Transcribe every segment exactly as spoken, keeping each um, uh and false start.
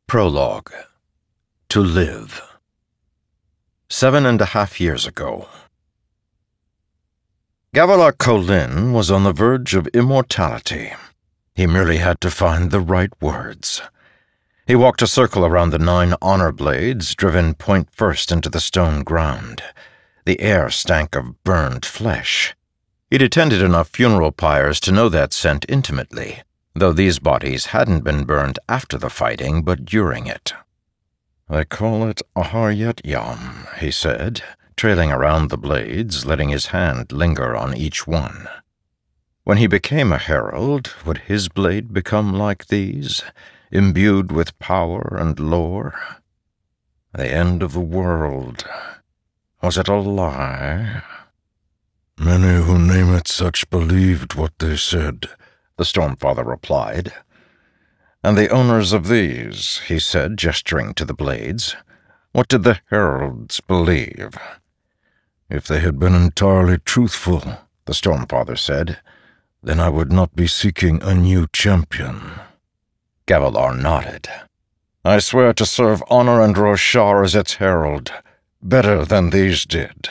Prologue. To Live. Seven and a half years ago. Gavilar Kholin was on the verge of immortality. He merely had to find the right words. He walked a circle around the nine honor blades, driven point first into the stone ground. The air stank of burned flesh. He'd attended enough funeral pyres to know that scent intimately, though these bodies hadn't been burned after the fighting, but during it. "They call it Ahar Yet Yam," he said, trailing around the blades, letting his hand linger on each one. When he became a herald, would his blade become like these, imbued with power and lore? The end of the world. Was it a lie? "Many who name it such believed what they said," the Stormfather replied. "And the owners of these," he said, gesturing to the blades, "what did the heralds believe?" "If they had been entirely truthful," the Stormfather said, "then I would not be seeking a new champion." Gavilar nodded. "I swear to serve honor and Roshar as its herald, better than these did."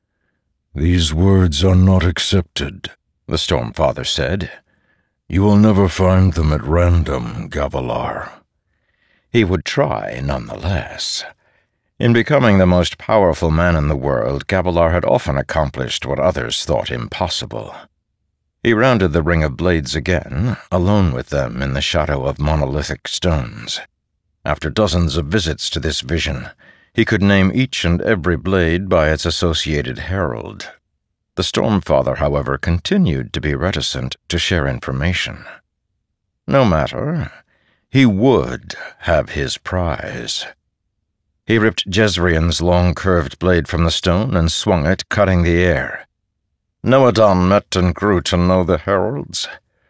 "These words are not accepted," the Stormfather said. "You will never find them at random, Gavilar." He would try, nonetheless. In becoming the most powerful man in the world, Gavilar had often accomplished what others thought impossible. He rounded the ring of blades again, alone with them in the shadow of monolithic stones. After dozens of visits to this vision, he could name each and every blade by its associated herald. The Stormfather, however, continued to be reticent to share information. No matter, he would have his prize. He ripped Jezrien's long curved blade from the stone and swung it, cutting the air. "Noadan met and grew to know the heralds?"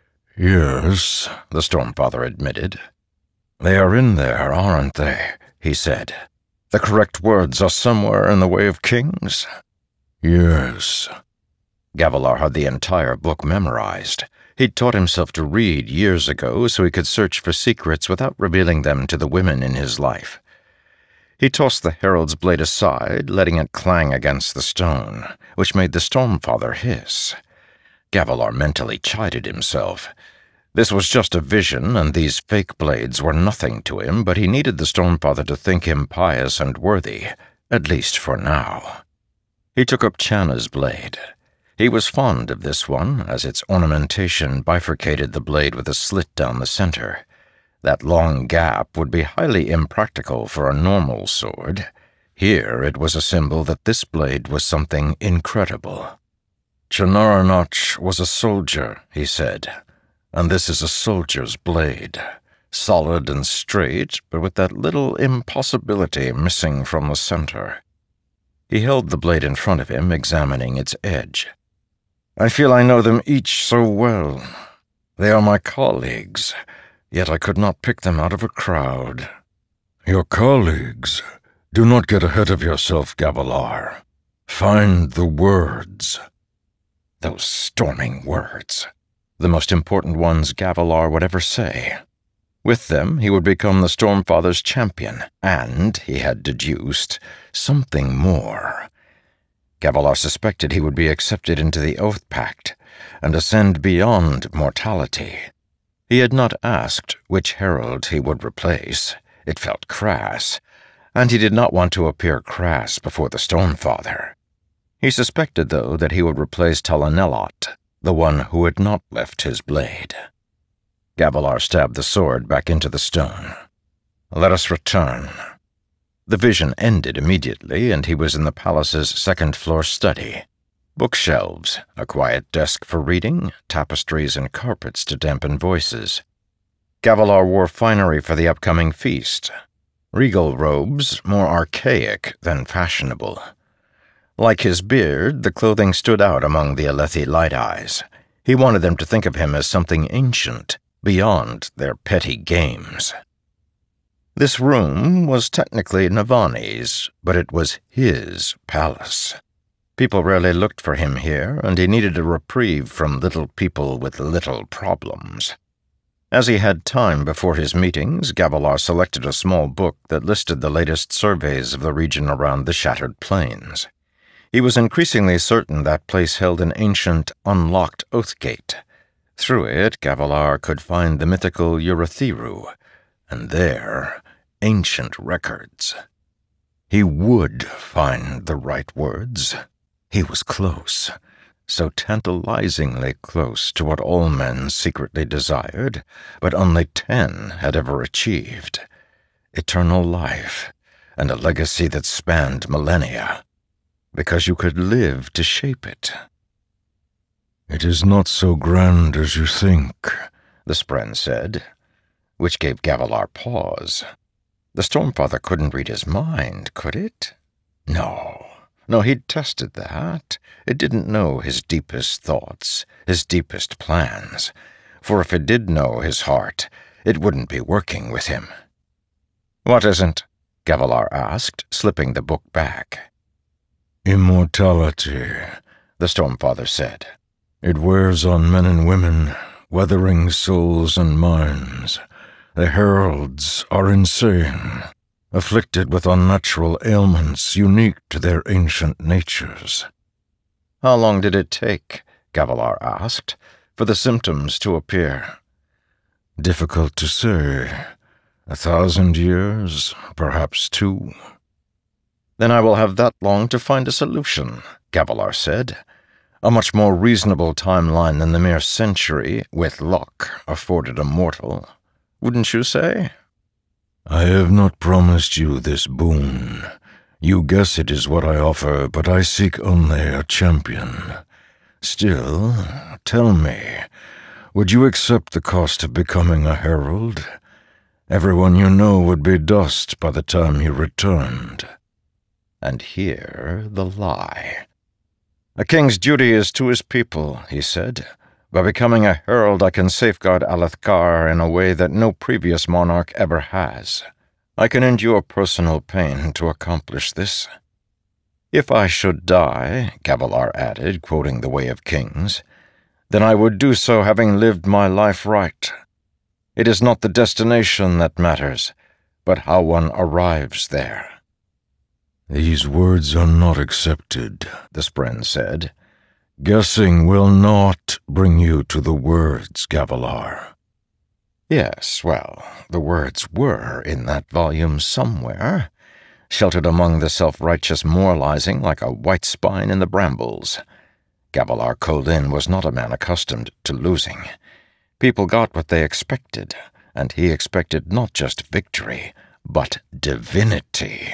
"Yes," the Stormfather admitted. "They are in there, aren't they?" he said. "The correct words are somewhere in the Way of Kings?" "Yes." Gavilar had the entire book memorized. He'd taught himself to read years ago so he could search for secrets without revealing them to the women in his life. He tossed the herald's blade aside, letting it clang against the stone, which made the Stormfather hiss. Gavilar mentally chided himself. This was just a vision, and these fake blades were nothing to him, but he needed the Stormfather to think him pious and worthy, at least for now. He took up Channa's blade. He was fond of this one, as its ornamentation bifurcated the blade with a slit down the center. That long gap would be highly impractical for a normal sword. Here it was a symbol that this blade was something incredible. "Chanaranach was a soldier," he said, "and this is a soldier's blade. Solid and straight, but with that little impossibility missing from the center." He held the blade in front of him, examining its edge. "I feel I know them each so well. They are my colleagues, yet I could not pick them out of a crowd." "Your colleagues? Do not get ahead of yourself, Gavilar. Find the words." Those storming words. The most important ones Gavilar would ever say. With them, he would become the Stormfather's champion, and, he had deduced, something more. Gavilar suspected he would be accepted into the Oath Pact, and ascend beyond mortality. He had not asked which herald he would replace. It felt crass, and he did not want to appear crass before the Stormfather. He suspected, though, that he would replace Talanelot, the one who had not left his blade. Gavilar stabbed the sword back into the stone. "Let us return." The vision ended immediately, and he was in the palace's second-floor study. Bookshelves, a quiet desk for reading, tapestries and carpets to dampen voices. Gavilar wore finery for the upcoming feast. Regal robes, more archaic than fashionable. Like his beard, the clothing stood out among the Alethi Light Eyes. He wanted them to think of him as something ancient, beyond their petty games. This room was technically Navani's, but it was his palace. People rarely looked for him here, and he needed a reprieve from little people with little problems. As he had time before his meetings, Gavilar selected a small book that listed the latest surveys of the region around the Shattered Plains. He was increasingly certain that place held an ancient, unlocked oath gate. Through it, Gavilar could find the mythical Urithiru, and there, ancient records. He would find the right words. He was close, so tantalizingly close to what all men secretly desired, but only ten had ever achieved. Eternal life, and a legacy that spanned millennia, because you could live to shape it. "It is not so grand as you think," the Spren said, which gave Gavilar pause. The Stormfather couldn't read his mind, could it? No. No, he'd tested that. It didn't know his deepest thoughts, his deepest plans. For if it did know his heart, it wouldn't be working with him. "What isn't?" Gavilar asked, slipping the book back. "Immortality," the Stormfather said. "It wears on men and women, weathering souls and minds. The heralds are insane, afflicted with unnatural ailments unique to their ancient natures." "How long did it take," Gavilar asked, "for the symptoms to appear?" "Difficult to say. A thousand years, perhaps two." "Then I will have that long to find a solution," Gavilar said. "A much more reasonable timeline than the mere century, with luck, afforded a mortal. Wouldn't you say?" "I have not promised you this boon. You guess it is what I offer, but I seek only a champion. Still, tell me, would you accept the cost of becoming a herald? Everyone you know would be dust by the time you returned." And here the lie. "A king's duty is to his people," he said. "By becoming a herald, I can safeguard Alethkar in a way that no previous monarch ever has. I can endure personal pain to accomplish this. If I should die," Gavilar added, quoting The Way of Kings, "then I would do so having lived my life right. It is not the destination that matters, but how one arrives there." "These words are not accepted," the Spren said. "Guessing will not bring you to the words, Gavilar." Yes, well, the words were in that volume somewhere, sheltered among the self-righteous moralizing like a white spine in the brambles. Gavilar Kholin was not a man accustomed to losing. People got what they expected, and he expected not just victory, but divinity.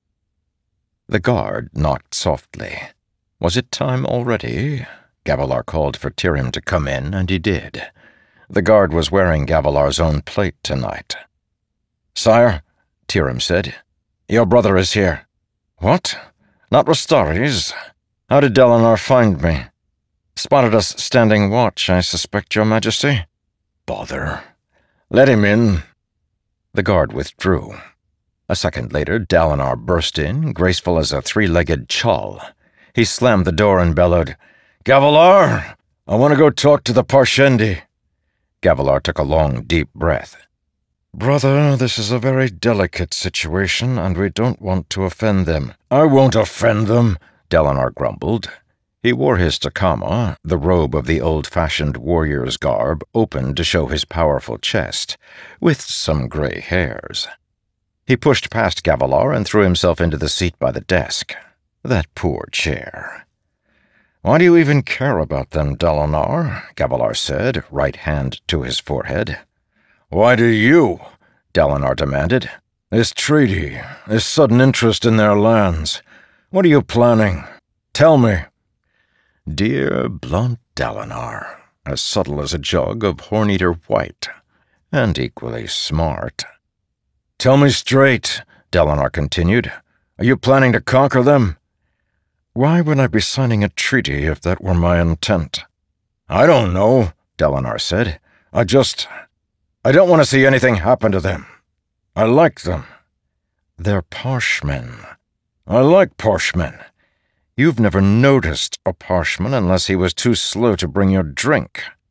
The guard knocked softly. Was it time already? Gavilar called for Tyrim to come in, and he did. The guard was wearing Gavilar's own plate tonight. "Sire," Tyrim said, "your brother is here." "What? Not Rastari's? How did Dalinar find me?" "Spotted us standing watch, I suspect, your majesty." "Bother. Let him in." The guard withdrew. A second later, Dalinar burst in, graceful as a three-legged chal. He slammed the door and bellowed, "Gavilar, I want to go talk to the Parshendi." Gavilar took a long, deep breath. "Brother, this is a very delicate situation, and we don't want to offend them." "I won't offend them," Dalinar grumbled. He wore his takama, the robe of the old-fashioned warrior's garb, open to show his powerful chest, with some gray hairs. He pushed past Gavilar and threw himself into the seat by the desk. That poor chair. "Why do you even care about them, Dalinar?" Gavilar said, right hand to his forehead. "Why do you?" Dalinar demanded. "This treaty, this sudden interest in their lands. What are you planning? Tell me." Dear, blunt Dalinar, as subtle as a jug of Horn-Eater White, and equally smart. "Tell me straight," Dalinar continued. "Are you planning to conquer them?" "Why would I be signing a treaty if that were my intent?" "I don't know," Dalinar said. I just... I don't want to see anything happen to them. I like them. They're Parshmen. I like Parshmen. You've never noticed a Parshman unless he was too slow to bring your drink."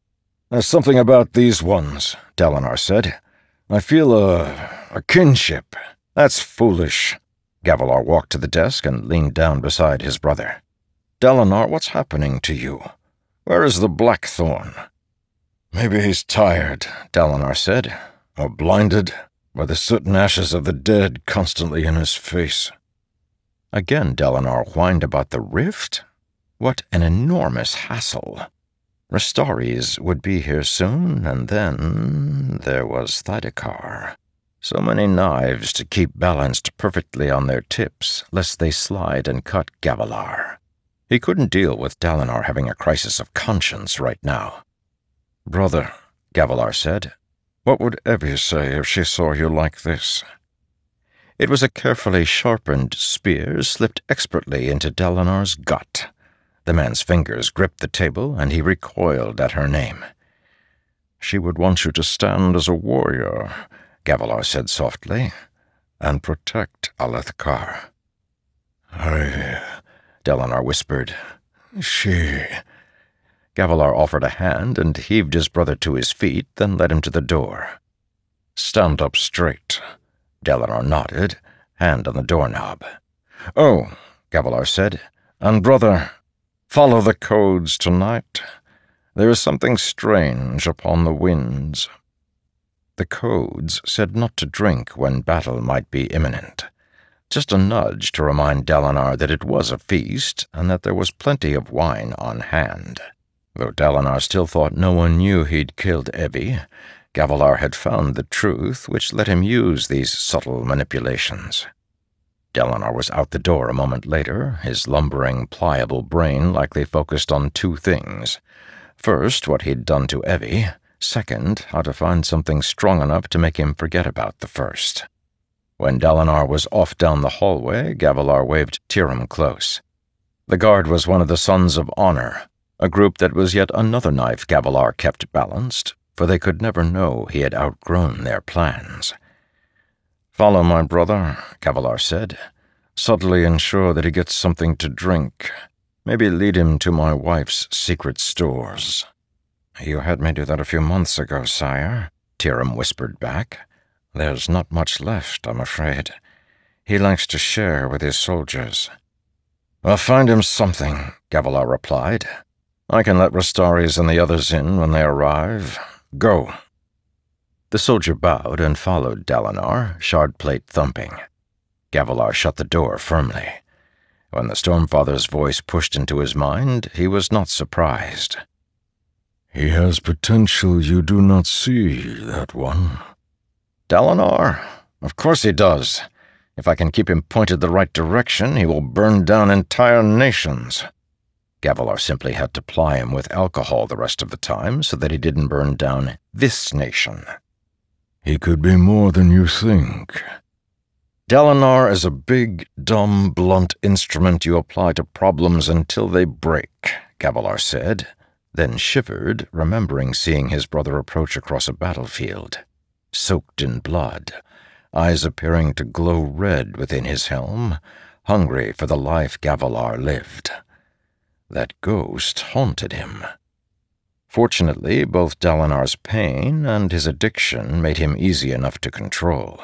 "There's something about these ones," Dalinar said. "I feel a... a kinship." "That's foolish." Gavilar walked to the desk and leaned down beside his brother. "Dalinar, what's happening to you? Where is the Blackthorn?" "Maybe he's tired," Dalinar said, "or blinded by the soot and ashes of the dead constantly in his face." Again Dalinar whined about the rift? What an enormous hassle. Rastaris would be here soon, and then there was Thydakar. So many knives to keep balanced perfectly on their tips, lest they slide and cut Gavilar. He couldn't deal with Dalinar having a crisis of conscience right now. "Brother," Gavilar said, "what would Evie say if she saw you like this?" It was a carefully sharpened spear slipped expertly into Dalinar's gut. The man's fingers gripped the table, and he recoiled at her name. "She would want you to stand as a warrior," Gavilar said softly, "and protect Alethkar." I... Dalinar whispered. She... Gavilar offered a hand and heaved his brother to his feet, then led him to the door. "Stand up straight." Dalinar nodded, hand on the doorknob. "Oh," Gavilar said, "and brother, follow the codes tonight. There is something strange upon the winds." The codes said not to drink when battle might be imminent. Just a nudge to remind Dalinar that it was a feast and that there was plenty of wine on hand. Though Dalinar still thought no one knew he'd killed Evie, Gavilar had found the truth, which let him use these subtle manipulations. Dalinar was out the door a moment later, his lumbering, pliable brain likely focused on two things. First, what he'd done to Evie. Second, how to find something strong enough to make him forget about the first. When Dalinar was off down the hallway, Gavilar waved Tiram close. The guard was one of the Sons of Honor, a group that was yet another knife Gavilar kept balanced, for they could never know he had outgrown their plans. "Follow my brother," Gavilar said. "Subtly ensure that he gets something to drink. Maybe lead him to my wife's secret stores." "You had me do that a few months ago, sire," Tiram whispered back. "There's not much left, I'm afraid. He likes to share with his soldiers." "I'll find him something," Gavilar replied. "I can let Rastaris and the others in when they arrive. Go." The soldier bowed and followed Dalinar, shard plate thumping. Gavilar shut the door firmly. When the Stormfather's voice pushed into his mind, he was not surprised. "He has potential you do not see, that one." "Dalinar? Of course he does. If I can keep him pointed the right direction, he will burn down entire nations." Gavilar simply had to ply him with alcohol the rest of the time so that he didn't burn down this nation. "He could be more than you think." "Dalinar is a big, dumb, blunt instrument you apply to problems until they break," Gavilar said, then shivered, remembering seeing his brother approach across a battlefield, soaked in blood, eyes appearing to glow red within his helm, hungry for the life Gavilar lived. That ghost haunted him. Fortunately, both Dalinar's pain and his addiction made him easy enough to control.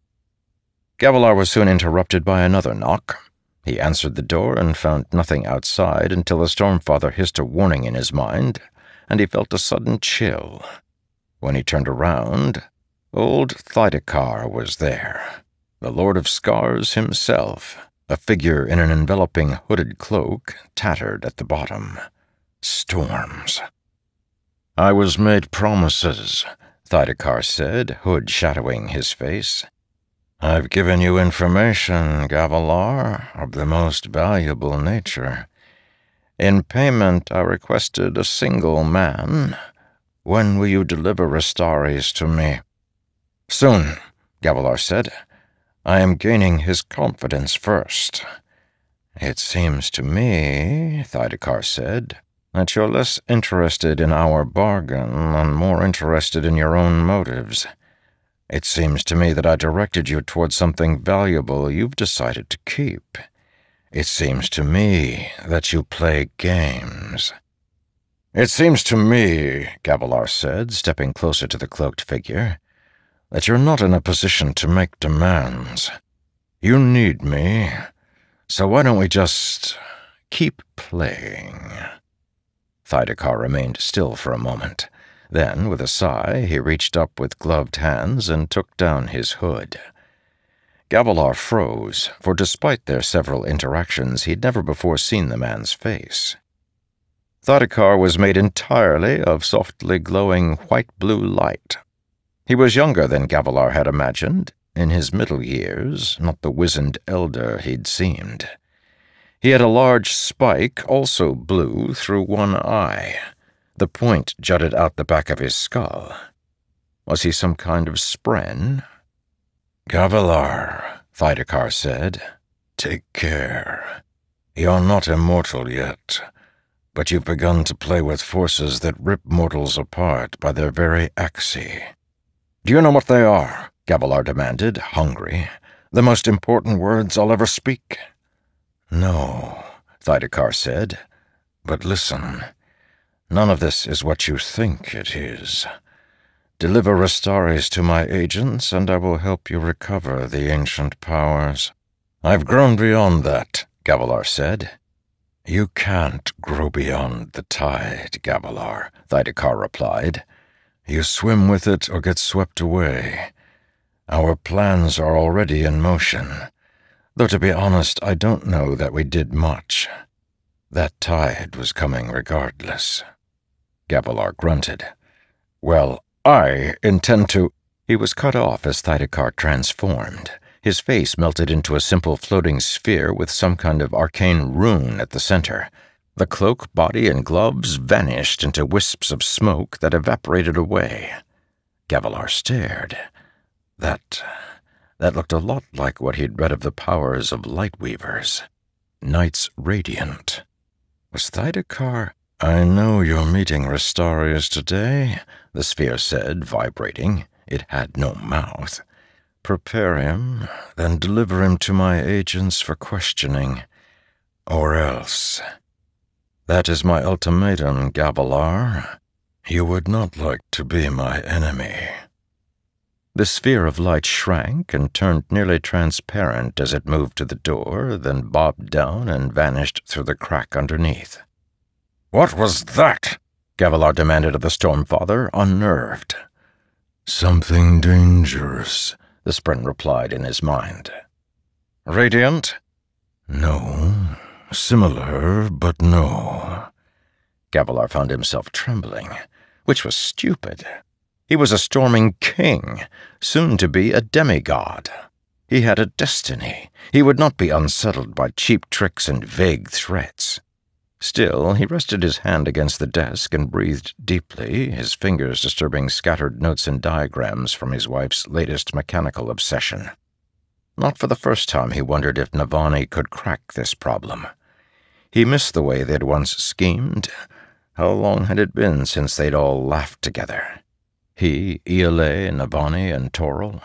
Gavilar was soon interrupted by another knock. He answered the door and found nothing outside until the Stormfather hissed a warning in his mind, and he felt a sudden chill. When he turned around, old Thydakar was there, the Lord of Scars himself, a figure in an enveloping hooded cloak, tattered at the bottom. Storms. "I was made promises," Thydakar said, hood shadowing his face. "I've given you information, Gavilar, of the most valuable nature. In payment, I requested a single man. When will you deliver Rastaris to me?" "Soon," Gavilar said. "I am gaining his confidence first." "It seems to me," Thydakar said, "that you're less interested in our bargain and more interested in your own motives. It seems to me that I directed you towards something valuable you've decided to keep. It seems to me that you play games." "It seems to me," Gavilar said, stepping closer to the cloaked figure, "that you're not in a position to make demands. You need me, so why don't we just keep playing?" Thydekar remained still for a moment. Then, with a sigh, he reached up with gloved hands and took down his hood. Gavilar froze, for despite their several interactions, he'd never before seen the man's face. Thydekar was made entirely of softly glowing white-blue light. He was younger than Gavilar had imagined, in his middle years, not the wizened elder he'd seemed. He had a large spike, also blue, through one eye. The point jutted out the back of his skull. Was he some kind of spren? "Gavilar," Thydekar said, "take care. You're not immortal yet, but you've begun to play with forces that rip mortals apart by their very axii." "Do you know what they are?" Gavilar demanded, hungry. "The most important words I'll ever speak." "No," Thydekar said, "but listen. None of this is what you think it is. Deliver Restares to my agents, and I will help you recover the ancient powers." "I've grown beyond that," Gavilar said. "You can't grow beyond the tide, Gavilar," Thydekar replied. "You swim with it or get swept away. Our plans are already in motion, though to be honest, I don't know that we did much. That tide was coming regardless." Gavilar grunted. "Well, I intend to—" He was cut off as Thydekar transformed. His face melted into a simple floating sphere with some kind of arcane rune at the center. The cloak, body, and gloves vanished into wisps of smoke that evaporated away. Gavilar stared. That... that looked a lot like what he'd read of the powers of Lightweavers. Knights Radiant. Was Thydekar... "I know you're meeting Restares today," the sphere said, vibrating. It had no mouth. "Prepare him, then deliver him to my agents for questioning. Or else. That is my ultimatum, Gavilar. You would not like to be my enemy." The sphere of light shrank and turned nearly transparent as it moved to the door, then bobbed down and vanished through the crack underneath. "What was that?" Gavilar demanded of the Stormfather, unnerved. "Something dangerous," the spren replied in his mind. "Radiant?" "No. Similar, but no." Gavilar found himself trembling, which was stupid. He was a storming king, soon to be a demigod. He had a destiny. He would not be unsettled by cheap tricks and vague threats. Still, he rested his hand against the desk and breathed deeply, his fingers disturbing scattered notes and diagrams from his wife's latest mechanical obsession. Not for the first time he wondered if Navani could crack this problem. He missed the way they'd once schemed. How long had it been since they'd all laughed together? He, Iole, Navani, and Toril.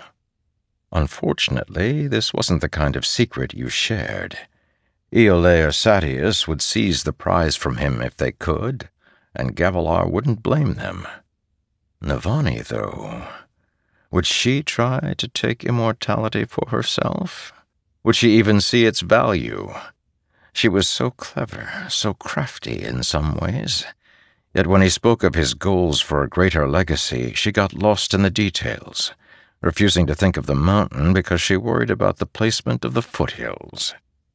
Unfortunately, this wasn't the kind of secret you shared. Iole or Sadeas would seize the prize from him if they could, and Gavilar wouldn't blame them. Navani, though, would she try to take immortality for herself? Would she even see its value? She was so clever, so crafty in some ways. Yet when he spoke of his goals for a greater legacy, she got lost in the details, refusing to think of the mountain because she worried about the placement of the foothills.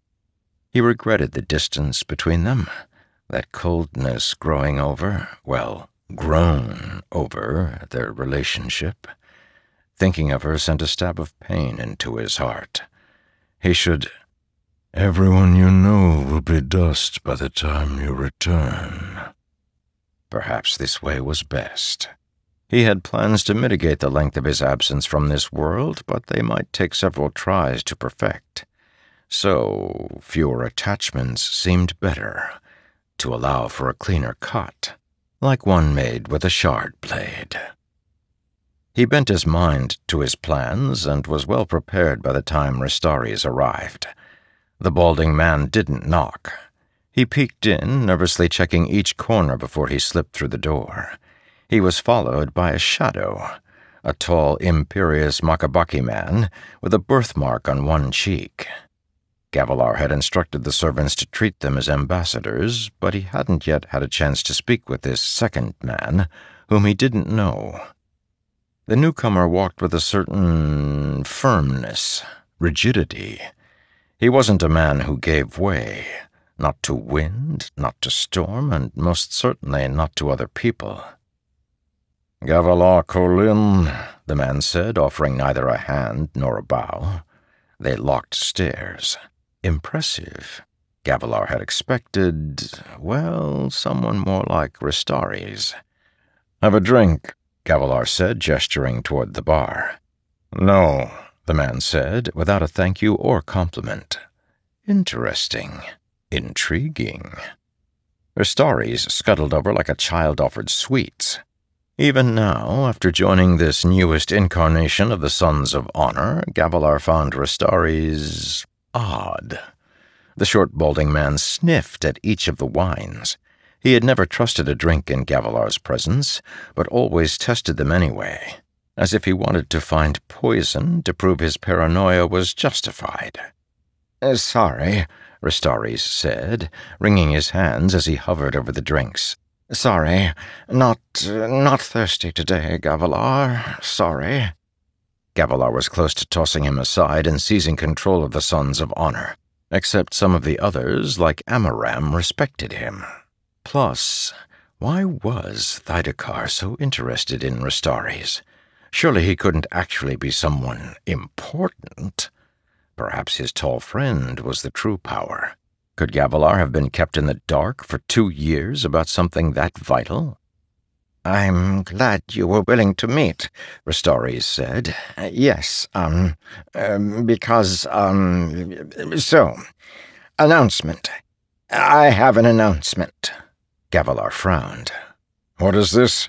He regretted the distance between them, that coldness growing over, well, grown over their relationship. Thinking of her sent a stab of pain into his heart. He should... "Everyone you know will be dust by the time you return." Perhaps this way was best. He had plans to mitigate the length of his absence from this world, but they might take several tries to perfect. So, fewer attachments seemed better, to allow for a cleaner cut, like one made with a shard blade. He bent his mind to his plans and was well prepared by the time Restares arrived. The balding man didn't knock. He peeked in, nervously checking each corner before he slipped through the door. He was followed by a shadow, a tall, imperious Makabaki man with a birthmark on one cheek. Gavilar had instructed the servants to treat them as ambassadors, but he hadn't yet had a chance to speak with this second man, whom he didn't know. The newcomer walked with a certain firmness, rigidity. He wasn't a man who gave way, not to wind, not to storm, and most certainly not to other people. "Gavilar Kholin," the man said, offering neither a hand nor a bow. They locked stares. Impressive. Gavilar had expected, well, someone more like Ristares. "Have a drink," Gavilar said, gesturing toward the bar. "No," the man said, without a thank you or compliment. Interesting. Intriguing. Ristares scuttled over like a child offered sweets. Even now, after joining this newest incarnation of the Sons of Honor, Gavilar found Ristares odd. The short, balding man sniffed at each of the wines. He had never trusted a drink in Gavilar's presence, but always tested them anyway, as if he wanted to find poison to prove his paranoia was justified. "Sorry," Ristares said, wringing his hands as he hovered over the drinks. "Sorry. Not, uh, not thirsty today, Gavilar. Sorry." Gavilar was close to tossing him aside and seizing control of the Sons of Honor, except some of the others, like Amaram, respected him. Plus, why was Thydakar so interested in Ristares? Surely he couldn't actually be someone important. Perhaps his tall friend was the true power. Could Gavilar have been kept in the dark for two years about something that vital? "I'm glad you were willing to meet," Ristares said. "Yes, um, um, because, um, so, announcement. I have an announcement." Gavilar frowned. "What is this?"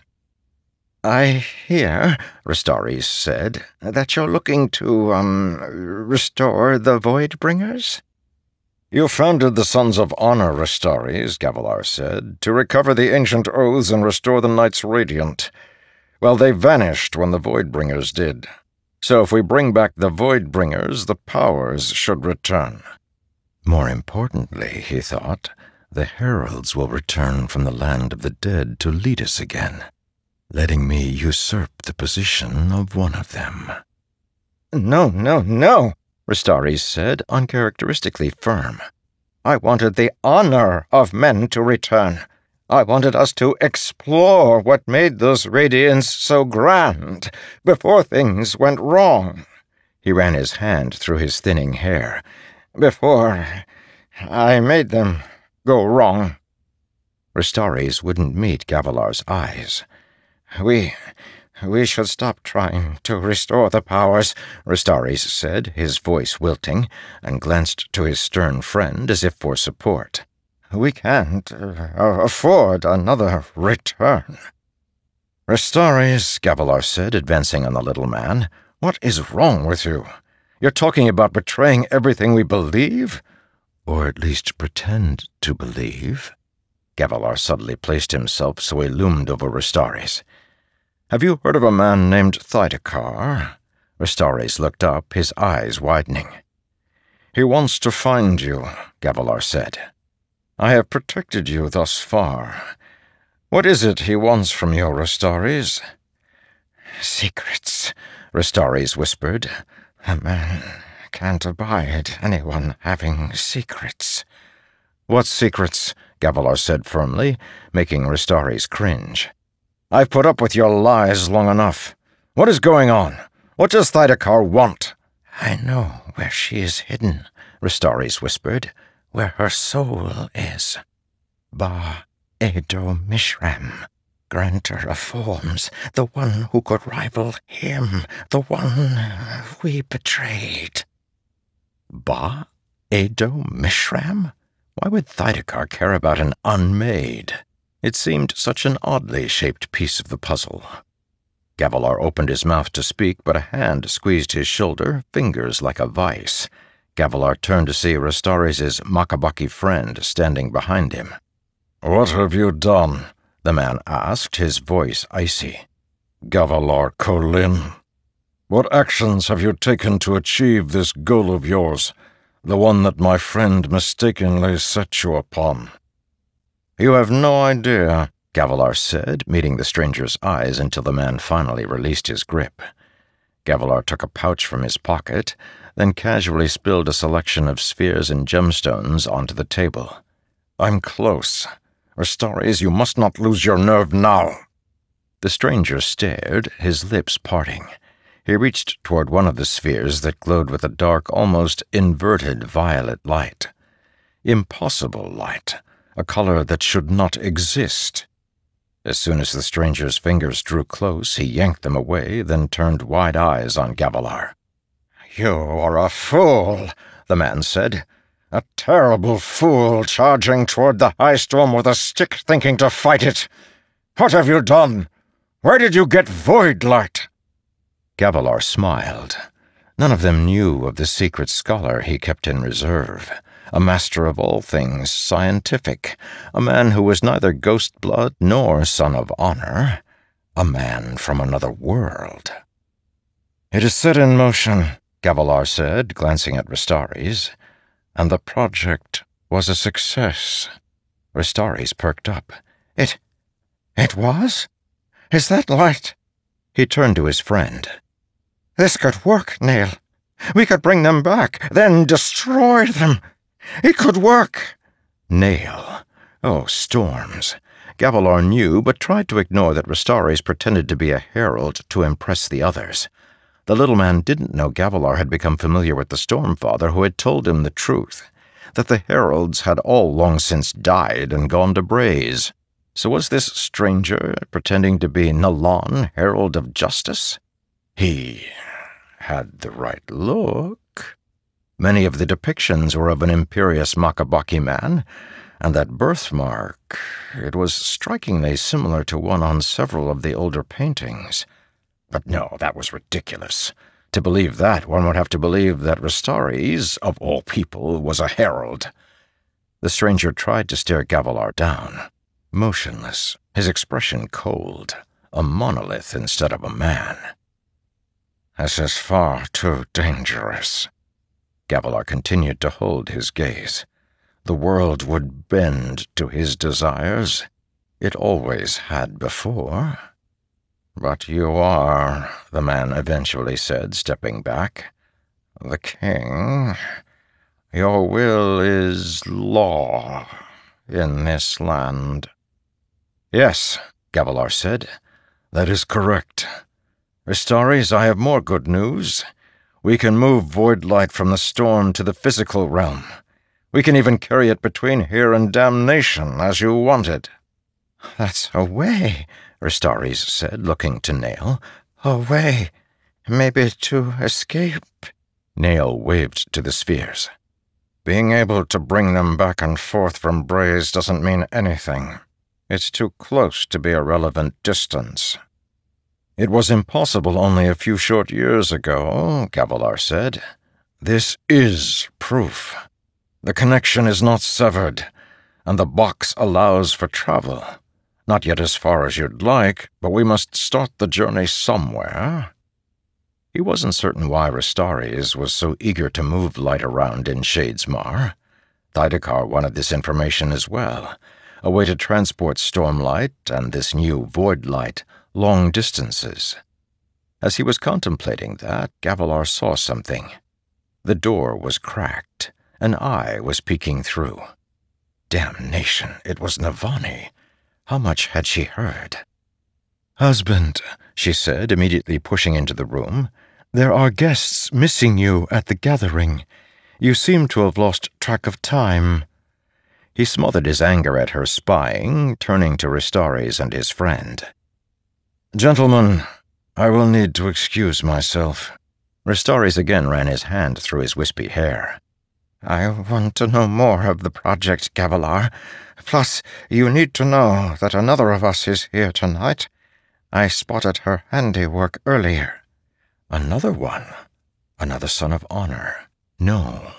"I hear," Ristares said, "that you're looking to, um, restore the Voidbringers?" "You founded the Sons of Honor, Ristares," Gavilar said, "to recover the ancient oaths and restore the Knights Radiant. Well, they vanished when the Voidbringers did. So if we bring back the Voidbringers, the powers should return." More importantly, he thought, the heralds will return from the land of the dead to lead us again, letting me usurp the position of one of them. "No, no, no," Ristares said, uncharacteristically firm. "I wanted the honor of men to return. I wanted us to explore what made this radiance so grand before things went wrong." He ran his hand through his thinning hair. "Before I made them go wrong." Ristares wouldn't meet Gavilar's eyes. We... we should stop trying to restore the powers," Ristares said, his voice wilting, and glanced to his stern friend as if for support. "We can't uh, afford another return." "Ristares," Gavilar said, advancing on the little man, "what is wrong with you? You're talking about betraying everything we believe? Or at least pretend to believe?" Gavilar suddenly placed himself so he loomed over Ristares. "Have you heard of a man named Thydakar?" Ristares looked up, his eyes widening. "He wants to find you," Gavilar said. "I have protected you thus far. What is it he wants from you, Ristares?" "Secrets," Ristares whispered. "A man can't abide anyone having secrets." "What secrets?" Gavilar said firmly, making Ristares cringe. "I've put up with your lies long enough. What is going on? What does Thydakar want?" "I know where she is hidden," Ristares whispered, "where her soul is. Ba Edo Mishram, granter of forms, the one who could rival him, the one we betrayed." Ba Edo Mishram? Why would Thydakar care about an unmade? It seemed such an oddly shaped piece of the puzzle. Gavilar opened his mouth to speak, but a hand squeezed his shoulder, fingers like a vice. Gavilar turned to see Restares' Makabaki friend standing behind him. "What have you done?" the man asked, his voice icy. "Gavilar Kholin, what actions have you taken to achieve this goal of yours, the one that my friend mistakenly set you upon?" "You have no idea," Gavilar said, meeting the stranger's eyes until the man finally released his grip. Gavilar took a pouch from his pocket, then casually spilled a selection of spheres and gemstones onto the table. "I'm close. Restares, you must not lose your nerve now." The stranger stared, his lips parting. He reached toward one of the spheres that glowed with a dark, almost inverted violet light. Impossible light, a color that should not exist. As soon as the stranger's fingers drew close, he yanked them away, then turned wide eyes on Gavilar. "You are a fool," the man said. "A terrible fool, charging toward the high storm with a stick, thinking to fight it. What have you done? Where did you get void light?" Gavilar smiled. None of them knew of the secret scholar he kept in reserve, a master of all things scientific, a man who was neither ghost blood nor son of honor, a man from another world. "It is set in motion," Gavilar said, glancing at Restares, "and the project was a success." Restares perked up. It... it was? Is that light?" He turned to his friend. "This could work, Nail. We could bring them back, then destroy them. It could work." Nail. Oh, storms. Gavilar knew, but tried to ignore that Restares pretended to be a herald to impress the others. The little man didn't know Gavilar had become familiar with the Stormfather, who had told him the truth, that the heralds had all long since died and gone to Braze. So was this stranger pretending to be Nalan, Herald of Justice? He had the right look. Many of the depictions were of an imperious Makabaki man, and that birthmark, it was strikingly similar to one on several of the older paintings. But no, that was ridiculous. To believe that, one would have to believe that Restares, of all people, was a herald. The stranger tried to stare Gavilar down. Motionless, his expression cold, a monolith instead of a man. "This is far too dangerous." Gavilar continued to hold his gaze. The world would bend to his desires. It always had before. "But you are," the man eventually said, stepping back, "the king. Your will is law in this land." "Yes," Gavilar said, "that is correct. Restares, I have more good news. We can move void light from the storm to the physical realm. We can even carry it between here and damnation, as you wanted." "That's a way," Restares said, looking to Nail. "A way. Maybe to escape." Nail waved to the spheres. "Being able to bring them back and forth from Braze doesn't mean anything. It's too close to be a relevant distance." "It was impossible only a few short years ago," Gavilar said. "This is proof. The connection is not severed, and the box allows for travel. Not yet as far as you'd like, but we must start the journey somewhere." He wasn't certain why Restares was so eager to move light around in Shadesmar. Thydekar wanted this information as well, a way to transport Stormlight and this new void light long distances. As he was contemplating that, Gavilar saw something. The door was cracked. An eye was peeking through. Damnation, it was Navani. How much had she heard? "Husband," she said, immediately pushing into the room, "there are guests missing you at the gathering. You seem to have lost track of time." He smothered his anger at her spying, turning to Restares and his friend. "Gentlemen, I will need to excuse myself." Restares again ran his hand through his wispy hair. "I want to know more of the project, Gavilar. Plus, you need to know that another of us is here tonight. I spotted her handiwork earlier." Another one? Another son of honor? No,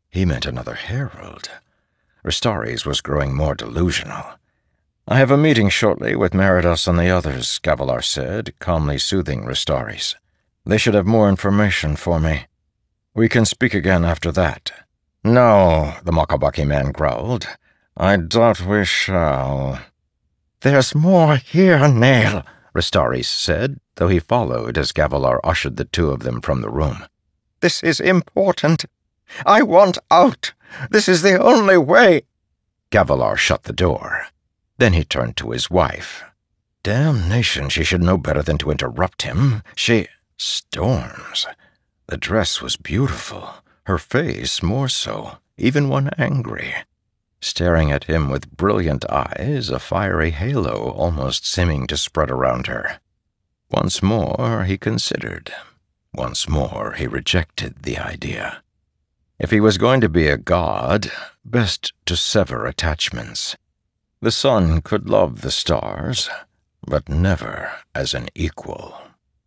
He meant another herald. Ristares was growing more delusional. "I have a meeting shortly with Meridas and the others," Gavilar said, calmly soothing Ristares. "They should have more information for me. We can speak again after that." "No," the Makabaki man growled. "I doubt we shall." "There's more here, Nail," Ristares said, though he followed as Gavilar ushered the two of them from the room. "This is important. I want out. This is the only way." Gavilar shut the door. Then he turned to his wife. Damnation, she should know better than to interrupt him. She... Storms. The dress was beautiful, her face more so, even when angry. Staring at him with brilliant eyes, a fiery halo almost seeming to spread around her. Once more he considered. Once more he rejected the idea. If he was going to be a god, best to sever attachments. The sun could love the stars, but never as an equal.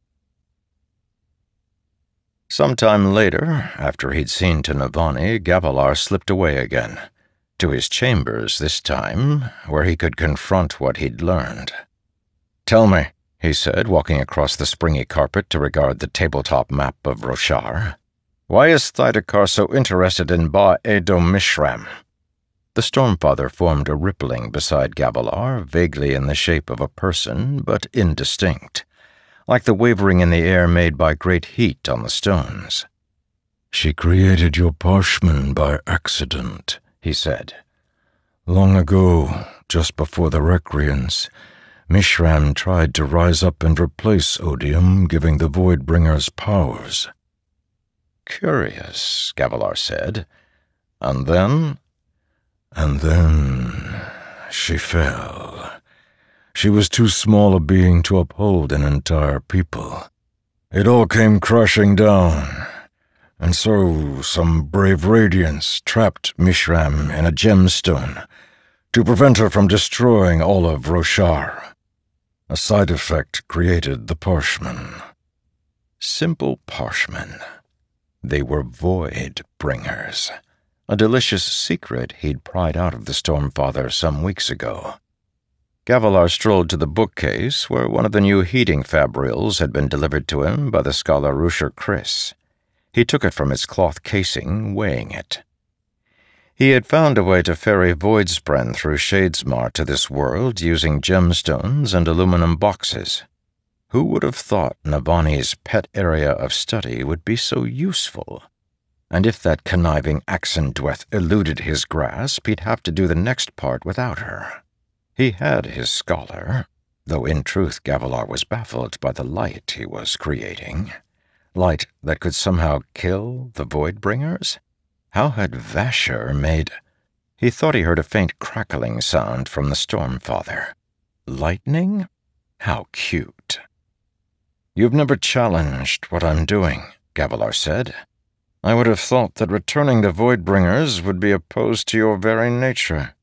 Sometime later, after he'd seen to Navani, Gavilar slipped away again. To his chambers this time, where he could confront what he'd learned. "Tell me," he said, walking across the springy carpet to regard the tabletop map of Roshar. "Why is Thydakar so interested in Ba-Edo Mishram?" The Stormfather formed a rippling beside Gavilar, vaguely in the shape of a person, but indistinct, like the wavering in the air made by great heat on the stones. "She created your Parshman by accident," he said. "Long ago, just before the Recreants, Mishram tried to rise up and replace Odium, giving the Voidbringers powers." "Curious," Gavilar said. "And then?" "And then she fell. She was too small a being to uphold an entire people. It all came crashing down. And so some brave Radiants trapped Mishram in a gemstone to prevent her from destroying all of Roshar. A side effect created the Parshmen." Simple Parshmen. They were Void-bringers. A delicious secret he'd pried out of the Stormfather some weeks ago. Gavilar strolled to the bookcase where one of the new heating fabrials had been delivered to him by the scholar Rusher Chris. He took it from its cloth casing, weighing it. He had found a way to ferry Voidspren through Shadesmar to this world using gemstones and aluminum boxes. Who would have thought Navani's pet area of study would be so useful? And if that conniving Axendweth eluded his grasp, he'd have to do the next part without her. He had his scholar, though in truth Gavilar was baffled by the light he was creating. Light that could somehow kill the Voidbringers? How had Vasher made... He thought he heard a faint crackling sound from the Stormfather. Lightning? How cute. "You've never challenged what I'm doing," Gavilar said. "I would have thought that returning the Voidbringers would be opposed to your very nature."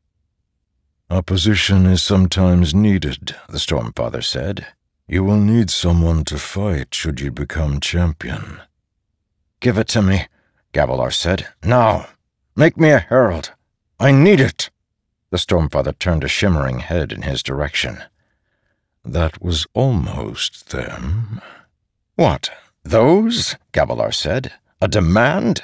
"Opposition is sometimes needed," the Stormfather said. "You will need someone to fight should you become champion." "Give it to me," Gavilar said. "Now! Make me a herald! I need it!" The Stormfather turned a shimmering head in his direction. "That was almost them." "What? Those?" Gavilar said. "A demand?"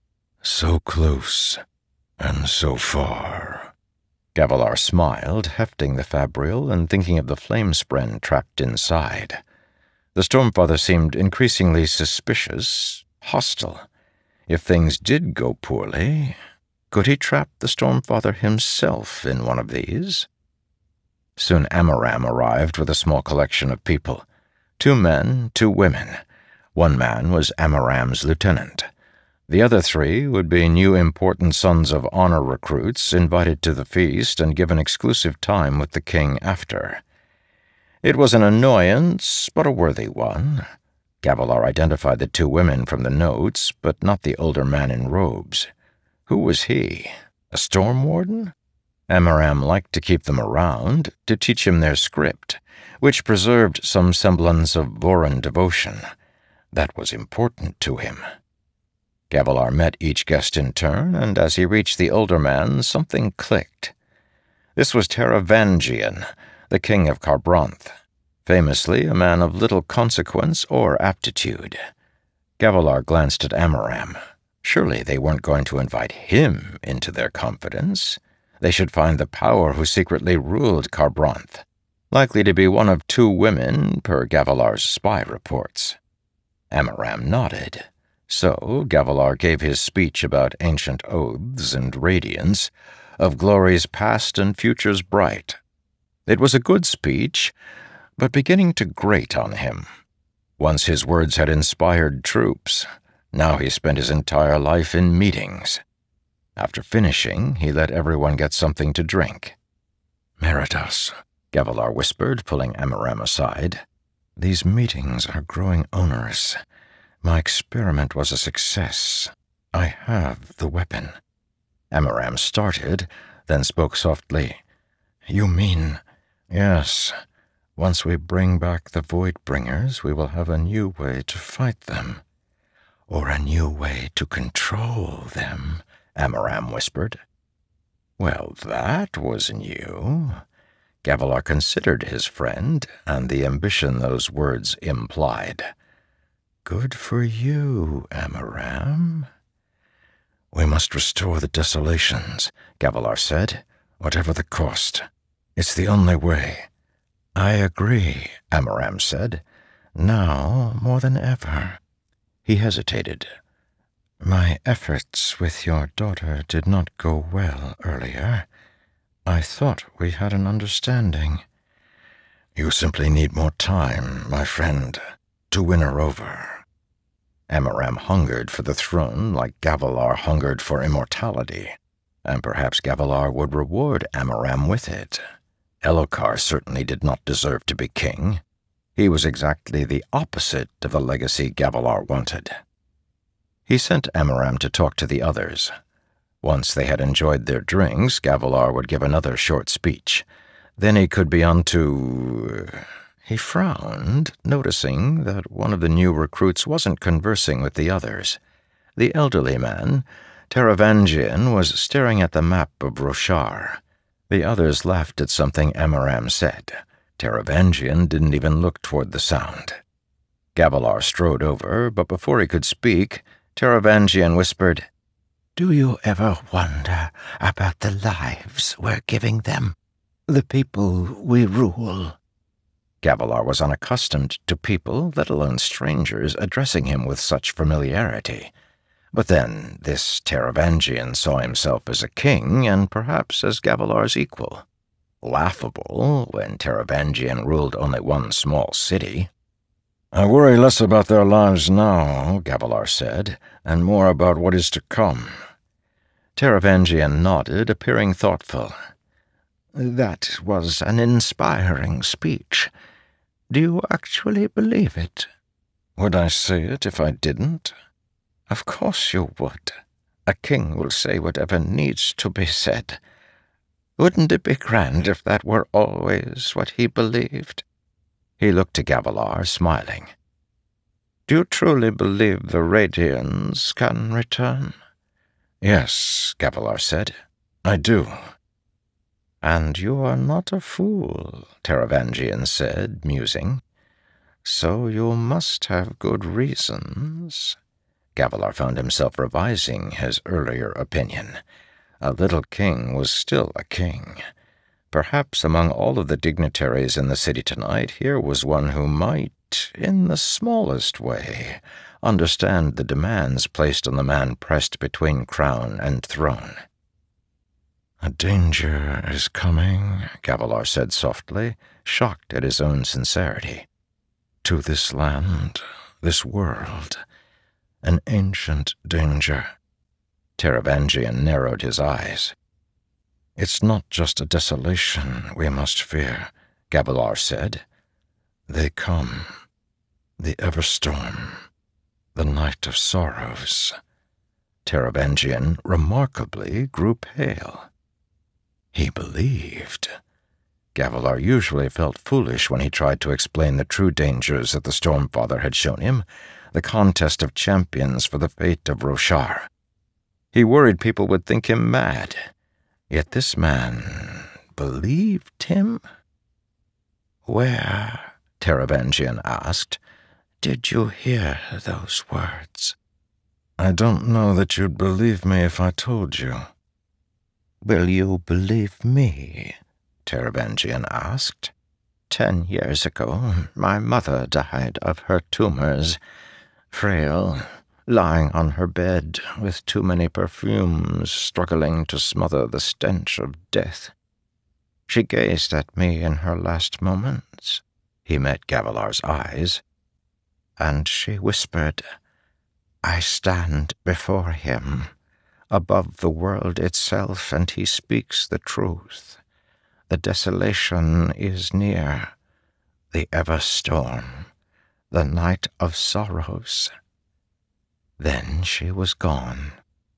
"So close, and so far." Gavilar smiled, hefting the fabrial and thinking of the flamespren trapped inside. The Stormfather seemed increasingly suspicious, hostile. If things did go poorly, could he trap the Stormfather himself in one of these? Soon Amaram arrived with a small collection of people. Two men, two women. One man was Amaram's lieutenant. The other three would be new important Sons of Honor recruits invited to the feast and given exclusive time with the king after. It was an annoyance, but a worthy one. Gavilar identified the two women from the notes, but not the older man in robes. Who was he? A storm warden? Amaram liked to keep them around, to teach him their script, which preserved some semblance of Voran devotion. That was important to him. Gavilar met each guest in turn, and as he reached the older man, something clicked. This was Taravangian, the king of Kharbranth, famously a man of little consequence or aptitude. Gavilar glanced at Amaram. Surely they weren't going to invite him into their confidence. They should find the power who secretly ruled Kharbranth, likely to be one of two women per Gavilar's spy reports. Amaram nodded. So Gavilar gave his speech about ancient oaths and radiance, of glories past and futures bright. It was a good speech, but beginning to grate on him. Once his words had inspired troops, now he spent his entire life in meetings. After finishing, he let everyone get something to drink. "Meridas," Gavilar whispered, pulling Amaram aside. "These meetings are growing onerous. My experiment was a success. I have the weapon." Amaram started, then spoke softly. "You mean—" "Yes. Once we bring back the Voidbringers, we will have a new way to fight them. Or a new way to control them," Amaram whispered. Well, that was new. Gavilar considered his friend and the ambition those words implied. "Good for you, Amaram." "We must restore the desolations," Gavilar said, "whatever the cost. It's the only way." "I agree," Amaram said. "Now more than ever." He hesitated. "My efforts with your daughter did not go well earlier. I thought we had an understanding." "You simply need more time, my friend, to win her over." Amaram hungered for the throne like Gavilar hungered for immortality, and perhaps Gavilar would reward Amaram with it. Elhokar certainly did not deserve to be king. He was exactly the opposite of a legacy Gavilar wanted. He sent Amaram to talk to the others. Once they had enjoyed their drinks, Gavilar would give another short speech. Then he could be on to... He frowned, noticing that one of the new recruits wasn't conversing with the others. The elderly man, Taravangian, was staring at the map of Roshar. The others laughed at something Amaram said. Taravangian didn't even look toward the sound. Gavilar strode over, but before he could speak, Taravangian whispered, "Do you ever wonder about the lives we're giving them? The people we rule?" Gavilar was unaccustomed to people, let alone strangers, addressing him with such familiarity. But then this Taravangian saw himself as a king, and perhaps as Gavilar's equal. Laughable when Taravangian ruled only one small city. "I worry less about their lives now," Gavilar said, "and more about what is to come." Taravangian nodded, appearing thoughtful. "That was an inspiring speech. Do you actually believe it?" "Would I say it if I didn't?" "Of course you would. A king will say whatever needs to be said. Wouldn't it be grand if that were always what he believed?" He looked to Gavilar, smiling. "Do you truly believe the Radians can return?" "Yes," Gavilar said. "I do." "And you are not a fool," Taravangian said, musing. "So you must have good reasons." Gavilar found himself revising his earlier opinion. A little king was still a king. Perhaps among all of the dignitaries in the city tonight, here was one who might, in the smallest way, understand the demands placed on the man pressed between crown and throne. "A danger is coming," Gavilar said softly, shocked at his own sincerity. "To this land, this world. An ancient danger." Taravangian narrowed his eyes. "It's not just a desolation we must fear," Gavilar said. "They come. The Everstorm. The Night of Sorrows." Taravangian remarkably grew pale. He believed. Gavilar usually felt foolish when he tried to explain the true dangers that the Stormfather had shown him, the contest of champions for the fate of Roshar. He worried people would think him mad, yet this man believed him? "Where," Taravangian asked, "did you hear those words?" "I don't know that you'd believe me if I told you." "Will you believe me?" Taravangian asked. Ten years ago, my mother died of her tumors, frail, lying on her bed with too many perfumes struggling to smother the stench of death. She gazed at me in her last moments. He met Gavilar's eyes, and she whispered, "I stand before him, above the world itself, and he speaks the truth. The desolation is near, the ever-storm, the night of sorrows." Then she was gone.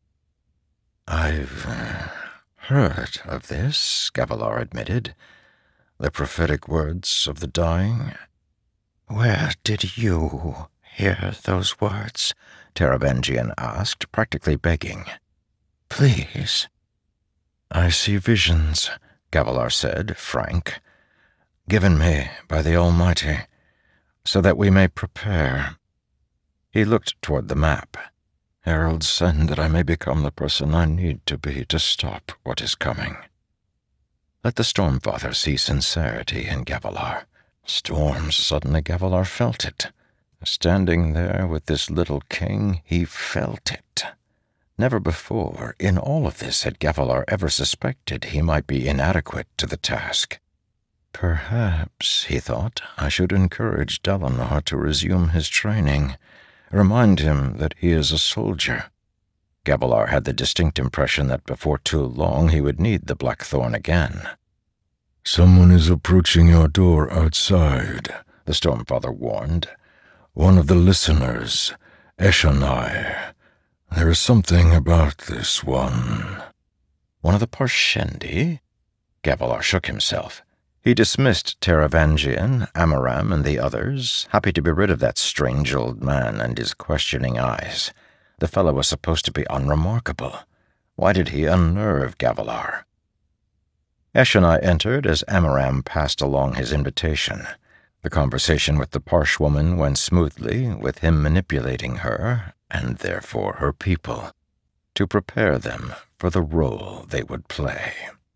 "I've uh, heard of this," Gavilar admitted. "The prophetic words of the dying." "Where did you hear those words?" Taravangian asked, practically begging. "Please." "I see visions," Gavilar said, frank, "given me by the Almighty, so that we may prepare." He looked toward the map. "Heralds send that I may become the person I need to be to stop what is coming." Let the Stormfather see sincerity in Gavilar. Storms, suddenly Gavilar felt it. Standing there with this little king, he felt it. Never before, in all of this, had Gavilar ever suspected he might be inadequate to the task. Perhaps, he thought, I should encourage Dalinar to resume his training, remind him that he is a soldier. Gavilar had the distinct impression that before too long he would need the Blackthorn again. "Someone is approaching your door outside," the Stormfather warned. "One of the listeners, Eshonai. There is something about this one." One of the Parshendi? Gavilar shook himself. He dismissed Taravangian, Amaram, and the others, happy to be rid of that strange old man and his questioning eyes. The fellow was supposed to be unremarkable. Why did he unnerve Gavilar? Eshonai entered as Amaram passed along his invitation. The conversation with the Parsh woman went smoothly, with him manipulating her, and therefore her people, to prepare them for the role they would play.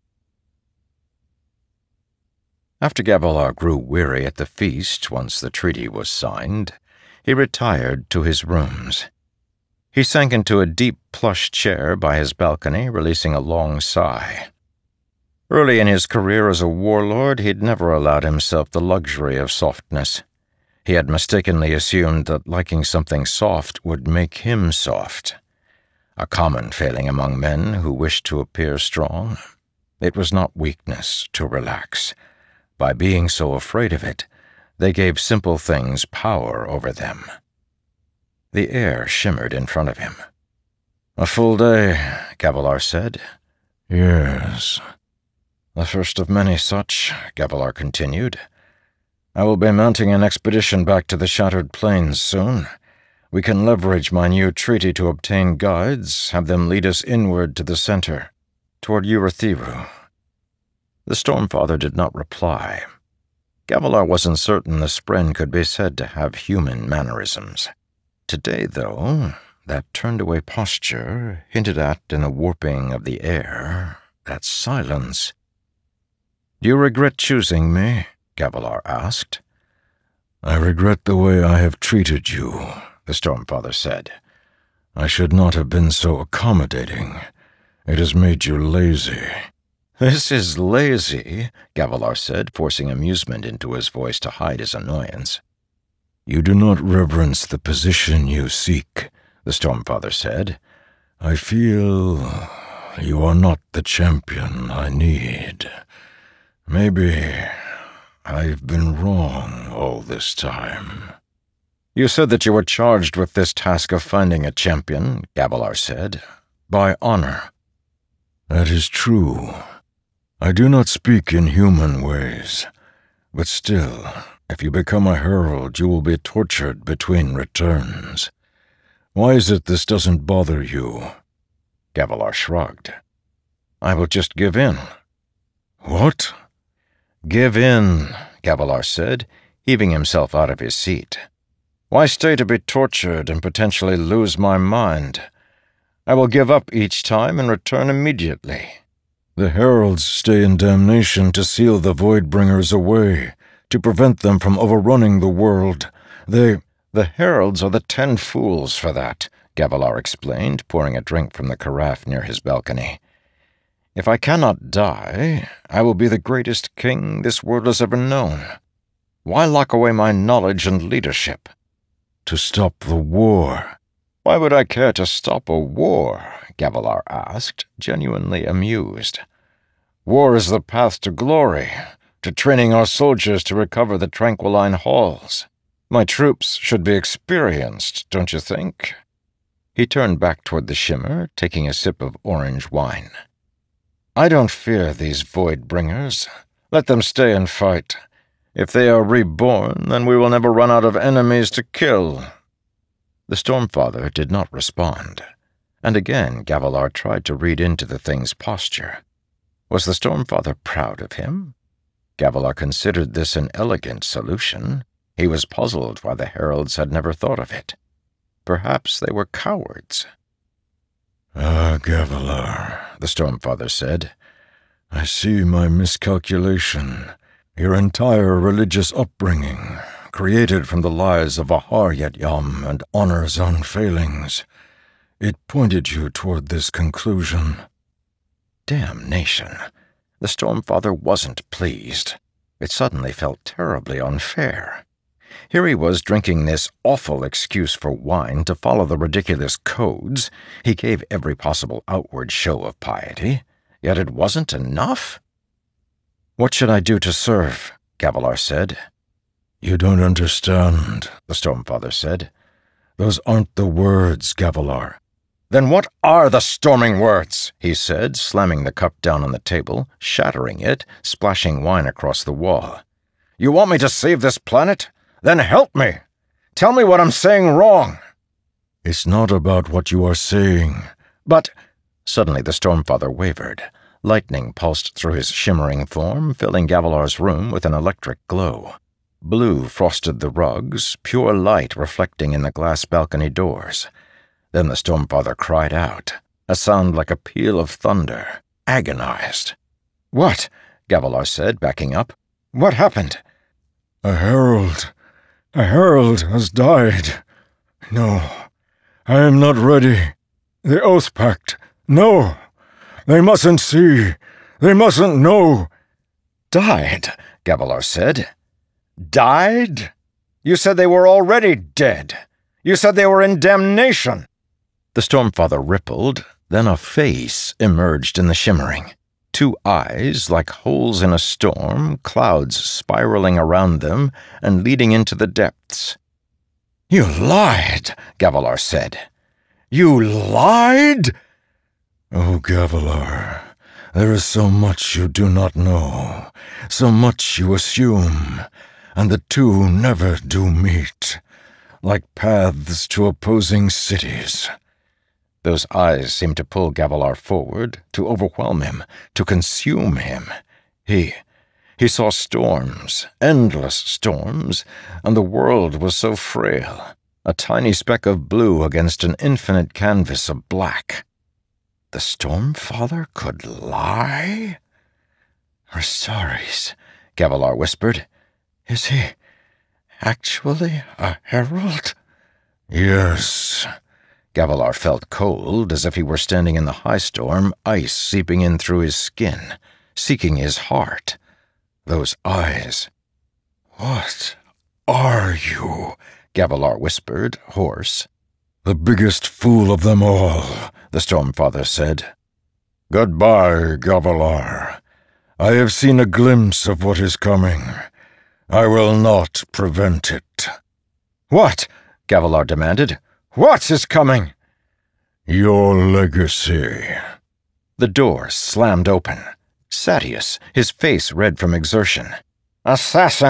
After Gavilar grew weary at the feast once the treaty was signed, he retired to his rooms. He sank into a deep plush chair by his balcony, releasing a long sigh. Early in his career as a warlord, he'd never allowed himself the luxury of softness. He had mistakenly assumed that liking something soft would make him soft. A common failing among men who wished to appear strong. It was not weakness to relax. By being so afraid of it, they gave simple things power over them. The air shimmered in front of him. "A full day," Gavilar said. "Yes. The first of many such," Gavilar continued. "I will be mounting an expedition back to the Shattered Plains soon. We can leverage my new treaty to obtain guides, have them lead us inward to the center, toward Urithiru." The Stormfather did not reply. Gavilar wasn't certain the Spren could be said to have human mannerisms. Today, though, that turned-away posture, hinted at in the warping of the air, that silence. "Do you regret choosing me?" Gavilar asked. "I regret the way I have treated you," the Stormfather said. "I should not have been so accommodating. It has made you lazy." "This is lazy," Gavilar said, forcing amusement into his voice to hide his annoyance. "You do not reverence the position you seek," the Stormfather said. "I feel you are not the champion I need. Maybe I've been wrong all this time." "You said that you were charged with this task of finding a champion," Gavilar said. "By honor." "That is true. I do not speak in human ways, but still, If you become a herald, you will be tortured between returns. Why is it this doesn't bother you?" Gavilar shrugged. "I will just give in." "What?" "Give in," Gavilar said, heaving himself out of his seat. "Why stay to be tortured and potentially lose my mind? I will give up each time and return immediately." "The heralds stay in damnation to seal the Voidbringers away, to prevent them from overrunning the world. They—" "The heralds are the ten fools for that," Gavilar explained, pouring a drink from the carafe near his balcony. "If I cannot die, I will be the greatest king this world has ever known. Why lock away my knowledge and leadership?" "To stop the war." "Why would I care to stop a war?" Gavilar asked, genuinely amused. "War is the path to glory, to training our soldiers to recover the Tranquiline halls. My troops should be experienced, don't you think?" He turned back toward the shimmer, taking a sip of orange wine. "I don't fear these Voidbringers. Let them stay and fight. If they are reborn, then we will never run out of enemies to kill." The Stormfather did not respond, and again Gavilar tried to read into the thing's posture. Was the Stormfather proud of him? Gavilar considered this an elegant solution. He was puzzled why the heralds had never thought of it. Perhaps they were cowards. "Ah, Gavilar," the Stormfather said, "I see my miscalculation. Your entire religious upbringing, created from the lies of Ahar Yetyam and Honor's unfailings, it pointed you toward this conclusion." Damnation! The Stormfather wasn't pleased. It suddenly felt terribly unfair. Here he was drinking this awful excuse for wine to follow the ridiculous codes. He gave every possible outward show of piety, yet it wasn't enough. "What should I do to serve?" Gavilar said. "You don't understand," the Stormfather said. "Those aren't the words, Gavilar." "Then what are the storming words?" he said, slamming the cup down on the table, shattering it, splashing wine across the wall. "You want me to save this planet? Then help me! Tell me what I'm saying wrong!" "It's not about what you are saying." "But—" Suddenly the Stormfather wavered. Lightning pulsed through his shimmering form, filling Gavilar's room with an electric glow. Blue frosted the rugs, pure light reflecting in the glass balcony doors. Then the Stormfather cried out, a sound like a peal of thunder, agonized. "What?" Gavilar said, backing up. "What happened?" "A herald. A herald has died. No, I am not ready. The Oath Pact. No! They mustn't see. They mustn't know." "Died," Gavilar said. "Died? You said they were already dead. You said they were in damnation." The Stormfather rippled, then a face emerged in the shimmering. Two eyes, like holes in a storm, clouds spiraling around them and leading into the depths. "You lied," Gavilar said. "You lied?" "Oh, Gavilar, there is so much you do not know, so much you assume, and the two never do meet, like paths to opposing cities." Those eyes seemed to pull Gavilar forward, to overwhelm him, to consume him. He, he saw storms, endless storms, and the world was so frail, a tiny speck of blue against an infinite canvas of black. The Stormfather could lie? "Restaris," Gavilar whispered. "Is he actually a herald?" "Yes." Gavilar felt cold, as if he were standing in the high storm, ice seeping in through his skin, seeking his heart. Those eyes. "What are you?" Gavilar whispered, hoarse. "The biggest fool of them all," the Stormfather said. "Goodbye, Gavilar. I have seen a glimpse of what is coming. I will not prevent it." "What?" Gavilar demanded. "What is coming?" "Your legacy." The door slammed open. Sadeas, his face red from exertion. "Assassin!"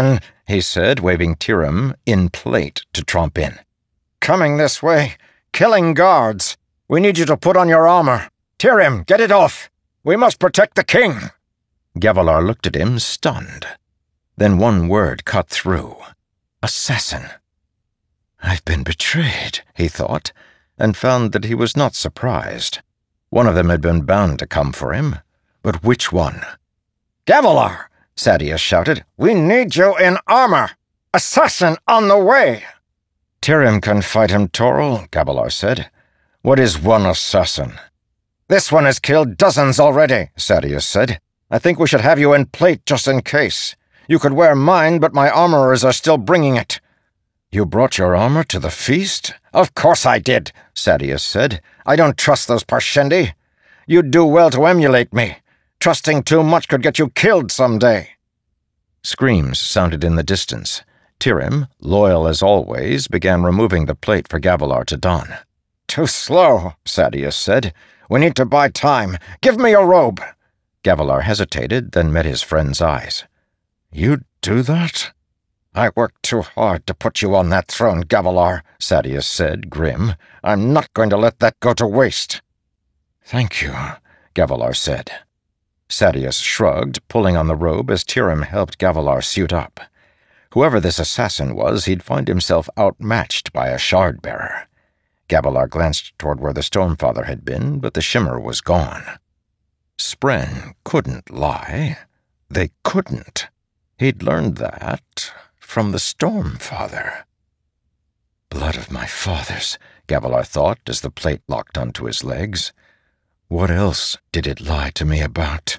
he said, waving Tirim in plate to tromp in. "Coming this way, killing guards. We need you to put on your armor. Tirim, get it off. We must protect the king." Gavilar looked at him, stunned. Then one word cut through. Assassin. "I've been betrayed," he thought, and found that he was not surprised. One of them had been bound to come for him, but which one? "Gavilar!" Sadeas shouted. "We need you in armor! Assassin on the way!" "Tirim can fight him, Toril," Gavilar said. "What is one assassin?" "This one has killed dozens already," Sadeas said. "I think we should have you in plate just in case. You could wear mine, but my armorers are still bringing it." "You brought your armor to the feast?" "Of course I did," Sadeas said. "I don't trust those Parshendi. You'd do well to emulate me. Trusting too much could get you killed someday." Screams sounded in the distance. Tirim, loyal as always, began removing the plate for Gavilar to don. "Too slow," Sadeas said. "We need to buy time. Give me your robe." Gavilar hesitated, then met his friend's eyes. "You'd do that?" "I worked too hard to put you on that throne, Gavilar," Sadeas said, grim. "I'm not going to let that go to waste." "Thank you," Gavilar said. Sadeas shrugged, pulling on the robe as Tirim helped Gavilar suit up. Whoever this assassin was, he'd find himself outmatched by a shard-bearer. Gavilar glanced toward where the Stormfather had been, but the shimmer was gone. Spren couldn't lie. They couldn't. He'd learned that from the Stormfather. "Blood of my fathers," Gavilar thought as the plate locked onto his legs. "What else did it lie to me about?"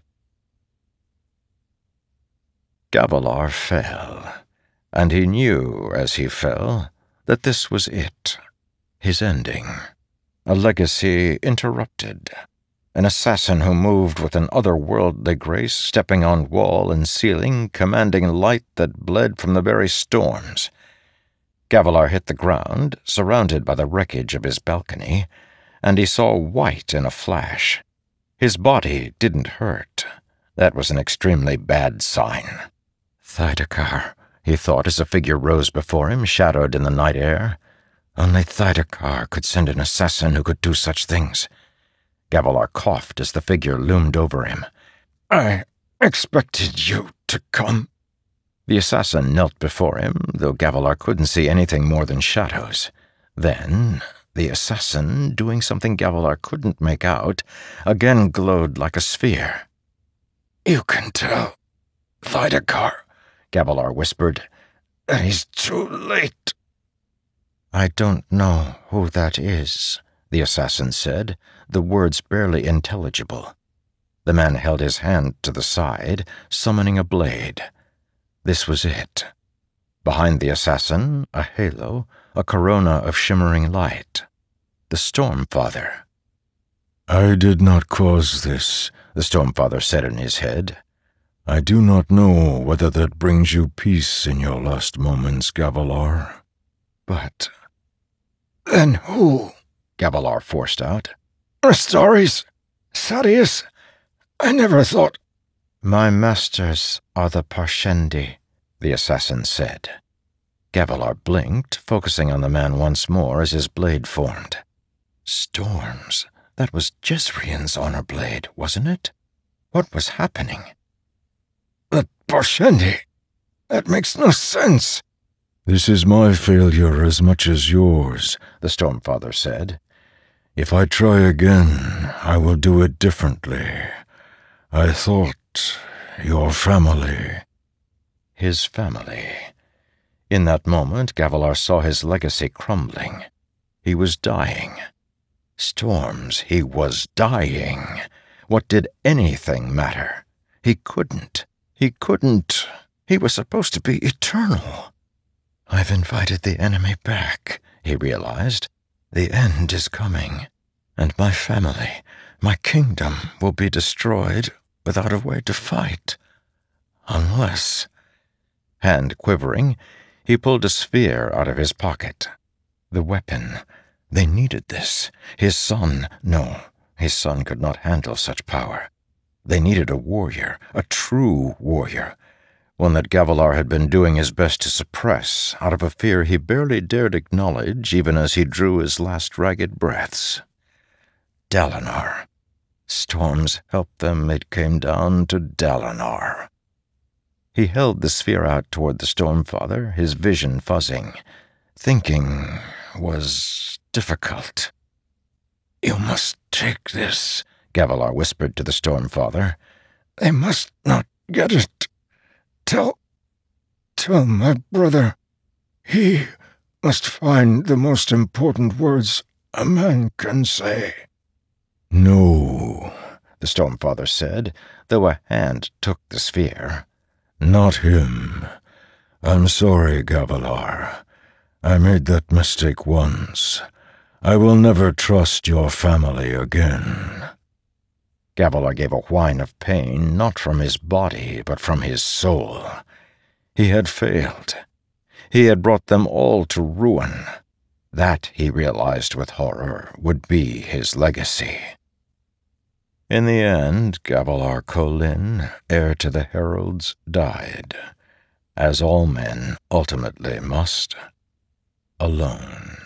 Gavilar fell, and he knew as he fell that this was it, his ending. A legacy interrupted. An assassin who moved with an otherworldly grace, stepping on wall and ceiling, commanding light that bled from the very storms. Gavilar hit the ground, surrounded by the wreckage of his balcony, and he saw white in a flash. His body didn't hurt. That was an extremely bad sign. Thydakar, he thought as a figure rose before him, shadowed in the night air. Only Thydakar could send an assassin who could do such things. Gavilar coughed as the figure loomed over him. "I expected you to come." The assassin knelt before him, though Gavilar couldn't see anything more than shadows. Then, the assassin, doing something Gavilar couldn't make out, again glowed like a sphere. "You can tell Thydakar," Gavilar whispered, "that he's too late." "I don't know who that is," the assassin said, the words barely intelligible. The man held his hand to the side, summoning a blade. This was it. Behind the assassin, a halo, a corona of shimmering light. The Stormfather. "I did not cause this," the Stormfather said in his head. "I do not know whether that brings you peace in your last moments, Gavilar." "But then who?" Gavilar forced out. "Restaris, Sadeas, I never thought—" "My masters are the Parshendi," the assassin said. Gavilar blinked, focusing on the man once more as his blade formed. Storms. That was Jezrien's honor blade, wasn't it? What was happening? "The Parshendi? That makes no sense." "This is my failure as much as yours," the Stormfather said. "If I try again, I will do it differently. I thought your family—" His family. In that moment, Gavilar saw his legacy crumbling. He was dying. Storms, he was dying. What did anything matter? He couldn't. He couldn't. He was supposed to be eternal. "I've invited the enemy back," he realized. "The end is coming, and my family, my kingdom, will be destroyed without a way to fight. Unless—" Hand quivering, he pulled a sphere out of his pocket. The weapon. They needed this. His son. No, his son could not handle such power. They needed a warrior, a true warrior. one that Gavilar had been doing his best to suppress out of a fear he barely dared acknowledge even as he drew his last ragged breaths. Dalinar. Storms helped them, it came down to Dalinar. He held the sphere out toward the Stormfather, his vision fuzzing. Thinking was difficult. "You must take this," Gavilar whispered to the Stormfather. "They must not get it. Tell... tell my brother. He must find the most important words a man can say." "No," the Stormfather said, though a hand took the sphere. "Not him. I'm sorry, Gavilar. I made that mistake once. I will never trust your family again." Gavilar gave a whine of pain, not from his body, but from his soul. He had failed. He had brought them all to ruin. That, he realized with horror, would be his legacy. In the end, Gavilar Kholin, heir to the Heralds, died, as all men ultimately must, alone.